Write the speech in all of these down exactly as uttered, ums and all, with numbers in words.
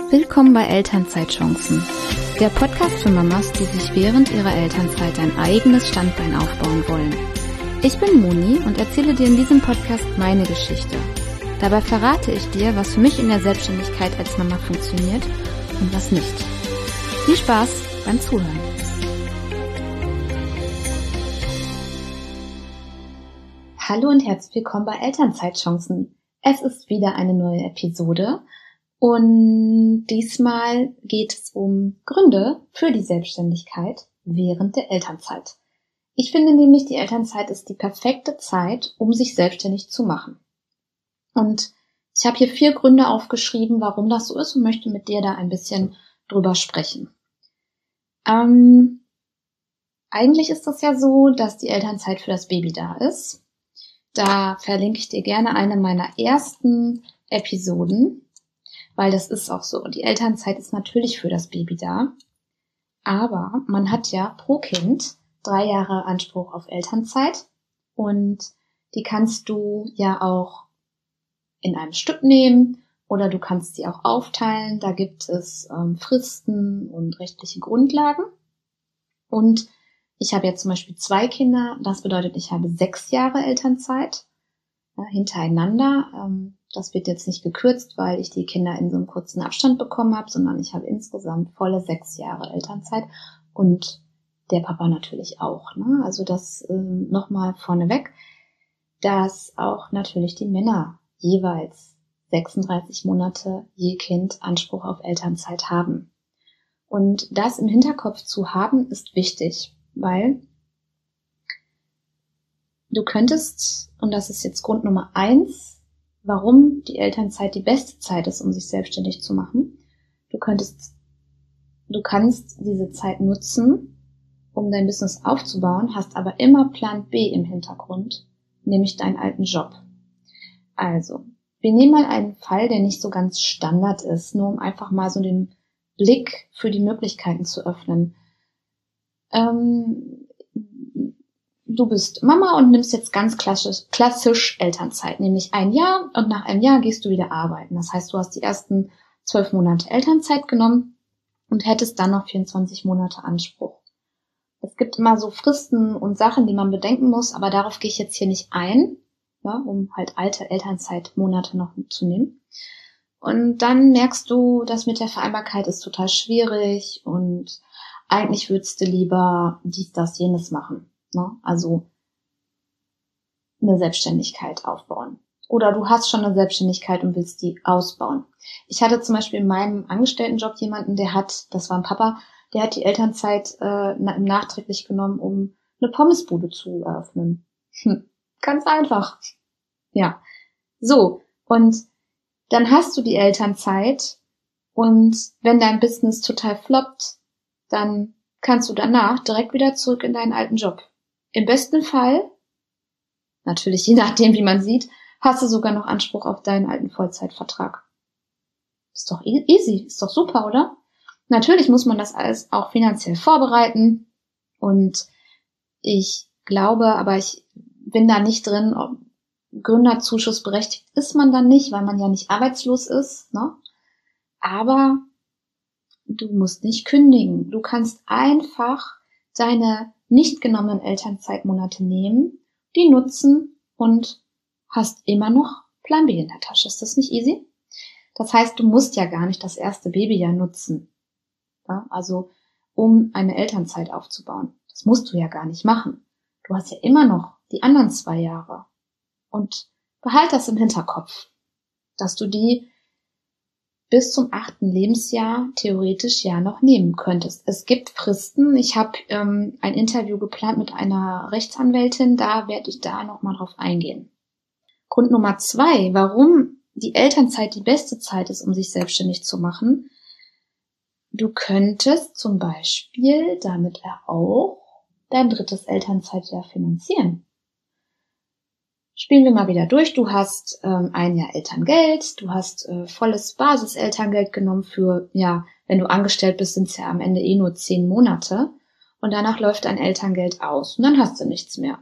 Willkommen bei Elternzeitchancen, der Podcast für Mamas, die sich während ihrer Elternzeit ein eigenes Standbein aufbauen wollen. Ich bin Moni und erzähle dir in diesem Podcast meine Geschichte. Dabei verrate ich dir, was für mich in der Selbstständigkeit als Mama funktioniert und was nicht. Viel Spaß beim Zuhören. Hallo und herzlich willkommen bei Elternzeitchancen. Es ist wieder eine neue Episode und diesmal geht es um Gründe für die Selbstständigkeit während der Elternzeit. Ich finde nämlich, die Elternzeit ist die perfekte Zeit, um sich selbstständig zu machen. Und ich habe hier vier Gründe aufgeschrieben, warum das so ist und möchte mit dir da ein bisschen drüber sprechen. Ähm, eigentlich ist das ja so, dass die Elternzeit für das Baby da ist. Da verlinke ich dir gerne eine meiner ersten Episoden, weil das ist auch so. Die Elternzeit ist natürlich für das Baby da, aber man hat ja pro Kind drei Jahre Anspruch auf Elternzeit und die kannst du ja auch in einem Stück nehmen oder du kannst sie auch aufteilen. Da gibt es ähm, Fristen und rechtliche Grundlagen. Und ich habe jetzt zum Beispiel zwei Kinder, das bedeutet, ich habe sechs Jahre Elternzeit ja, hintereinander. Ähm, das wird jetzt nicht gekürzt, weil ich die Kinder in so einem kurzen Abstand bekommen habe, sondern ich habe insgesamt volle sechs Jahre Elternzeit und der Papa natürlich auch. Ne? Also das ähm, nochmal vorneweg, dass auch natürlich die Männer jeweils sechsunddreißig Monate je Kind Anspruch auf Elternzeit haben. Und das im Hinterkopf zu haben, ist wichtig. Weil du könntest, und das ist jetzt Grund Nummer eins, warum die Elternzeit die beste Zeit ist, um sich selbstständig zu machen. Du könntest, du kannst diese Zeit nutzen, um dein Business aufzubauen, hast aber immer Plan B im Hintergrund, nämlich deinen alten Job. Also, wir nehmen mal einen Fall, der nicht so ganz Standard ist, nur um einfach mal so den Blick für die Möglichkeiten zu öffnen. Ähm, du bist Mama und nimmst jetzt ganz klassisch, klassisch Elternzeit, nämlich ein Jahr und nach einem Jahr gehst du wieder arbeiten. Das heißt, du hast die ersten zwölf Monate Elternzeit genommen und hättest dann noch vierundzwanzig Monate Anspruch. Es gibt immer so Fristen und Sachen, die man bedenken muss, aber darauf gehe ich jetzt hier nicht ein, ja, um halt alte Elternzeitmonate noch zu nehmen. Und dann merkst du, das mit der Vereinbarkeit ist total schwierig und eigentlich würdest du lieber dies, das, jenes machen. Ne? Also eine Selbstständigkeit aufbauen. Oder du hast schon eine Selbstständigkeit und willst die ausbauen. Ich hatte zum Beispiel in meinem Angestelltenjob jemanden, der hat, das war ein Papa, der hat die Elternzeit äh, nachträglich genommen, um eine Pommesbude zu eröffnen. Hm. Ganz einfach. Ja. So, und dann hast du die Elternzeit und wenn dein Business total floppt, dann kannst du danach direkt wieder zurück in deinen alten Job. Im besten Fall, natürlich je nachdem, wie man sieht, hast du sogar noch Anspruch auf deinen alten Vollzeitvertrag. Ist doch easy, ist doch super, oder? Natürlich muss man das alles auch finanziell vorbereiten und ich glaube, aber ich bin da nicht drin, ob Gründerzuschuss berechtigt ist man dann nicht, weil man ja nicht arbeitslos ist, ne? Aber du musst nicht kündigen. Du kannst einfach deine nicht genommenen Elternzeitmonate nehmen, die nutzen und hast immer noch Plan B in der Tasche. Ist das nicht easy? Das heißt, du musst ja gar nicht das erste Babyjahr nutzen. Ja, also, um eine Elternzeit aufzubauen. Das musst du ja gar nicht machen. Du hast ja immer noch die anderen zwei Jahre. Und behalt das im Hinterkopf, dass du die bis zum achten Lebensjahr theoretisch ja noch nehmen könntest. Es gibt Fristen. Ich habe ähm, ein Interview geplant mit einer Rechtsanwältin. Da werde ich da nochmal drauf eingehen. Grund Nummer zwei, warum die Elternzeit die beste Zeit ist, um sich selbstständig zu machen. Du könntest zum Beispiel damit auch dein drittes Elternzeitjahr finanzieren. Spielen wir mal wieder durch. Du hast ähm, ein Jahr Elterngeld, du hast äh, volles Basiselterngeld genommen für, ja, wenn du angestellt bist, sind es ja am Ende eh nur zehn Monate und danach läuft dein Elterngeld aus und dann hast du nichts mehr.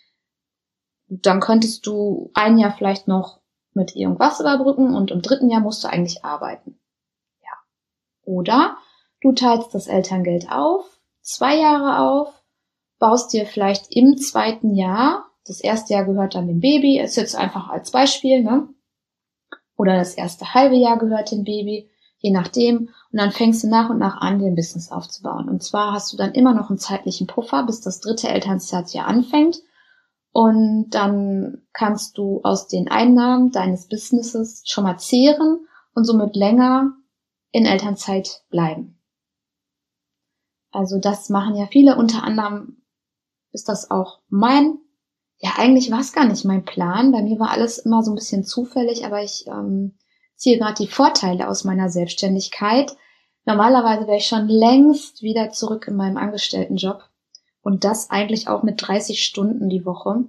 Dann könntest du ein Jahr vielleicht noch mit irgendwas überbrücken und im dritten Jahr musst du eigentlich arbeiten. Ja, Oder du teilst das Elterngeld auf, zwei Jahre auf, baust dir vielleicht im zweiten Jahr, das erste Jahr gehört dann dem Baby, ist jetzt einfach als Beispiel, ne? Oder das erste halbe Jahr gehört dem Baby, je nachdem. Und dann fängst du nach und nach an, den Business aufzubauen. Und zwar hast du dann immer noch einen zeitlichen Puffer, bis das dritte Elternzeitjahr anfängt. Und dann kannst du aus den Einnahmen deines Businesses schon mal zehren und somit länger in Elternzeit bleiben. Also das machen ja viele, unter anderem ist das auch mein, ja eigentlich war es gar nicht mein Plan, bei mir war alles immer so ein bisschen zufällig, aber ich ähm, ziehe gerade die Vorteile aus meiner Selbstständigkeit. Normalerweise wäre ich schon längst wieder zurück in meinem Angestelltenjob und das eigentlich auch mit dreißig Stunden die Woche.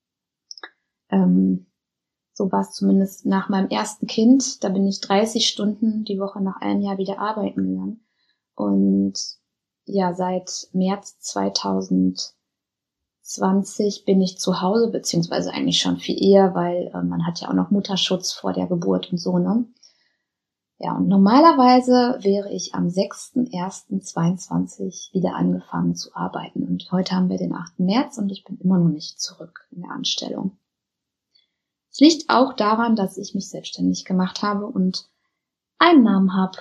Ähm, so war es zumindest nach meinem ersten Kind, da bin ich dreißig Stunden die Woche nach einem Jahr wieder arbeiten gegangen und ja, seit März zweitausendzwanzig bin ich zu Hause, beziehungsweise eigentlich schon viel eher, weil äh, man hat ja auch noch Mutterschutz vor der Geburt und so, ne? Ja, und normalerweise wäre ich am sechster erster zweiundzwanzig wieder angefangen zu arbeiten. Und heute haben wir den achten März und ich bin immer noch nicht zurück in der Anstellung. Es liegt auch daran, dass ich mich selbstständig gemacht habe und Einnahmen habe.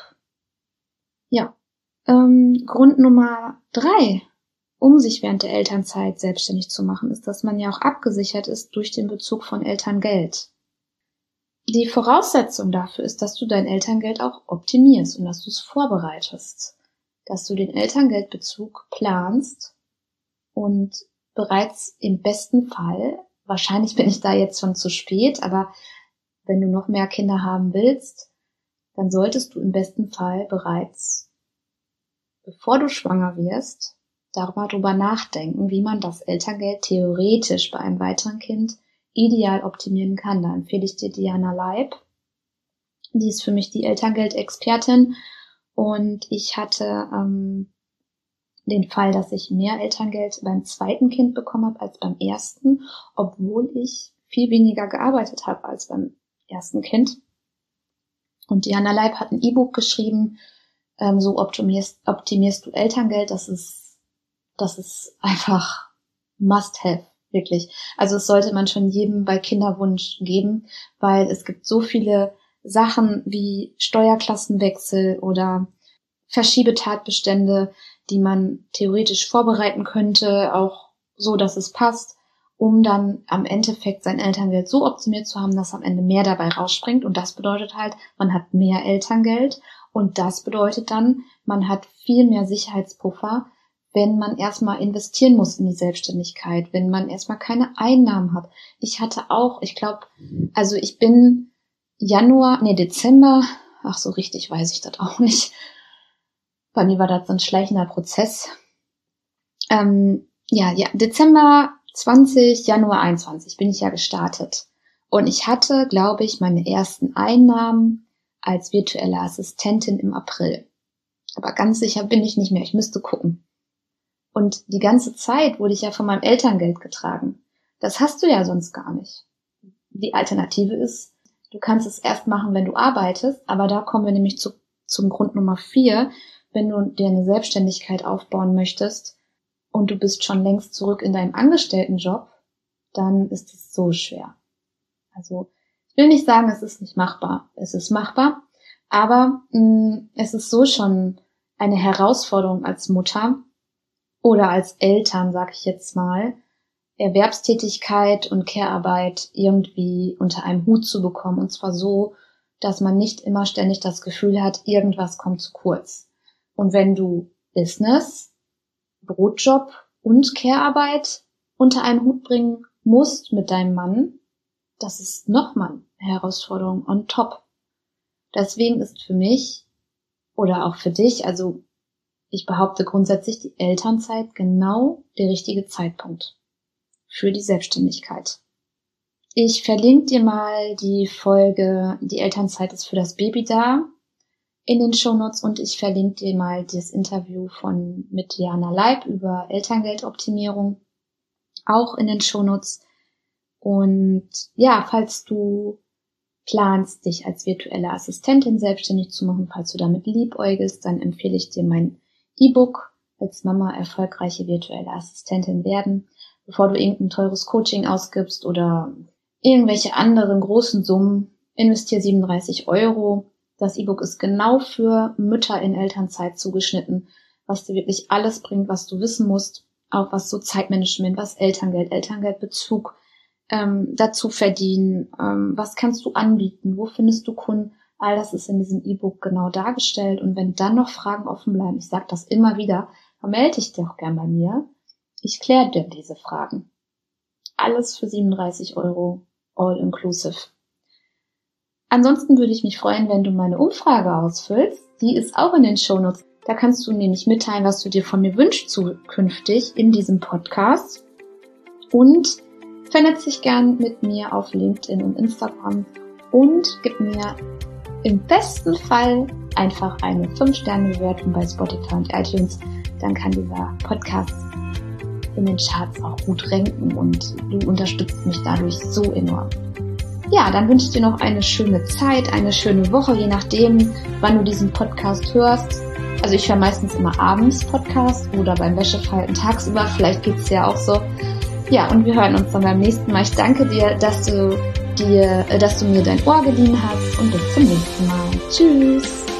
Ja. Ähm, Grund Nummer drei, um sich während der Elternzeit selbstständig zu machen, ist, dass man ja auch abgesichert ist durch den Bezug von Elterngeld. Die Voraussetzung dafür ist, dass du dein Elterngeld auch optimierst und dass du es vorbereitest, dass du den Elterngeldbezug planst und bereits im besten Fall, wahrscheinlich bin ich da jetzt schon zu spät, aber wenn du noch mehr Kinder haben willst, dann solltest du im besten Fall bereits, bevor du schwanger wirst, darüber nachdenken, wie man das Elterngeld theoretisch bei einem weiteren Kind ideal optimieren kann. Da empfehle ich dir Diana Leib. Die ist für mich die Elterngeldexpertin und ich hatte ähm, den Fall, dass ich mehr Elterngeld beim zweiten Kind bekommen habe als beim ersten, obwohl ich viel weniger gearbeitet habe als beim ersten Kind. Und Diana Leib hat ein E-Book geschrieben, ähm, so optimierst, optimierst du Elterngeld. Das ist, das ist einfach must have. Wirklich. Also es sollte man schon jedem bei Kinderwunsch geben, weil es gibt so viele Sachen wie Steuerklassenwechsel oder Verschiebetatbestände, die man theoretisch vorbereiten könnte, auch so, dass es passt, um dann am Endeffekt sein Elterngeld so optimiert zu haben, dass am Ende mehr dabei rausspringt. Und das bedeutet halt, man hat mehr Elterngeld und das bedeutet dann, man hat viel mehr Sicherheitspuffer, wenn man erstmal investieren muss in die Selbstständigkeit, wenn man erstmal keine Einnahmen hat. Ich hatte auch, ich glaube, also ich bin Januar, nee, Dezember, ach so richtig weiß ich das auch nicht. Bei mir war das so ein schleichender Prozess. Ähm, ja, ja, Dezember zwanzig, Januar einundzwanzig bin ich ja gestartet. Und ich hatte, glaube ich, meine ersten Einnahmen als virtuelle Assistentin im April. Aber ganz sicher bin ich nicht mehr, ich müsste gucken. Und die ganze Zeit wurde ich ja von meinem Elterngeld getragen. Das hast du ja sonst gar nicht. Die Alternative ist, du kannst es erst machen, wenn du arbeitest, aber da kommen wir nämlich zu, zum Grund Nummer vier. Wenn du dir eine Selbstständigkeit aufbauen möchtest und du bist schon längst zurück in deinem Angestelltenjob, dann ist es so schwer. Also ich will nicht sagen, es ist nicht machbar. Es ist machbar, aber mh, es ist so schon eine Herausforderung als Mutter, oder als Eltern, sag ich jetzt mal, Erwerbstätigkeit und Care-Arbeit irgendwie unter einem Hut zu bekommen. Und zwar so, dass man nicht immer ständig das Gefühl hat, irgendwas kommt zu kurz. Und wenn du Business, Brotjob und Care-Arbeit unter einen Hut bringen musst mit deinem Mann, das ist nochmal eine Herausforderung on top. Deswegen ist für mich oder auch für dich, also ich behaupte grundsätzlich, die Elternzeit genau der richtige Zeitpunkt für die Selbstständigkeit. Ich verlinke dir mal die Folge Die Elternzeit ist für das Baby da in den Shownotes und ich verlinke dir mal das Interview von mit Diana Leib über Elterngeldoptimierung auch in den Shownotes. Und ja, falls du planst, dich als virtuelle Assistentin selbstständig zu machen, falls du damit liebäugelst, dann empfehle ich dir mein E-Book als Mama erfolgreiche virtuelle Assistentin werden, bevor du irgendein teures Coaching ausgibst oder irgendwelche anderen großen Summen. Investier siebenunddreißig Euro. Das E-Book ist genau für Mütter in Elternzeit zugeschnitten, was dir wirklich alles bringt, was du wissen musst, auch was so Zeitmanagement, was Elterngeld, Elterngeldbezug ähm, dazu verdienen, ähm, was kannst du anbieten, wo findest du Kunden, all das ist in diesem E-Book genau dargestellt. Und wenn dann noch Fragen offen bleiben, ich sage das immer wieder, dann melde dich dir auch gern bei mir. Ich kläre dir diese Fragen. Alles für siebenunddreißig Euro, all inclusive. Ansonsten würde ich mich freuen, wenn du meine Umfrage ausfüllst. Die ist auch in den Shownotes. Da kannst du nämlich mitteilen, was du dir von mir wünschst zukünftig in diesem Podcast. Und vernetz dich gern mit mir auf LinkedIn und Instagram und gib mir im besten Fall einfach eine fünf Sterne Bewertung bei Spotify und iTunes. Dann kann dieser Podcast in den Charts auch gut ranken und du unterstützt mich dadurch so enorm. Ja, dann wünsche ich dir noch eine schöne Zeit, eine schöne Woche, je nachdem, wann du diesen Podcast hörst. Also ich höre meistens immer abends Podcast oder beim Wäschefalten tagsüber, vielleicht geht's ja auch so. Ja, und wir hören uns dann beim nächsten Mal. Ich danke dir, dass du dir, dass du mir dein Ohr geliehen hast und bis zum nächsten Mal. Tschüss!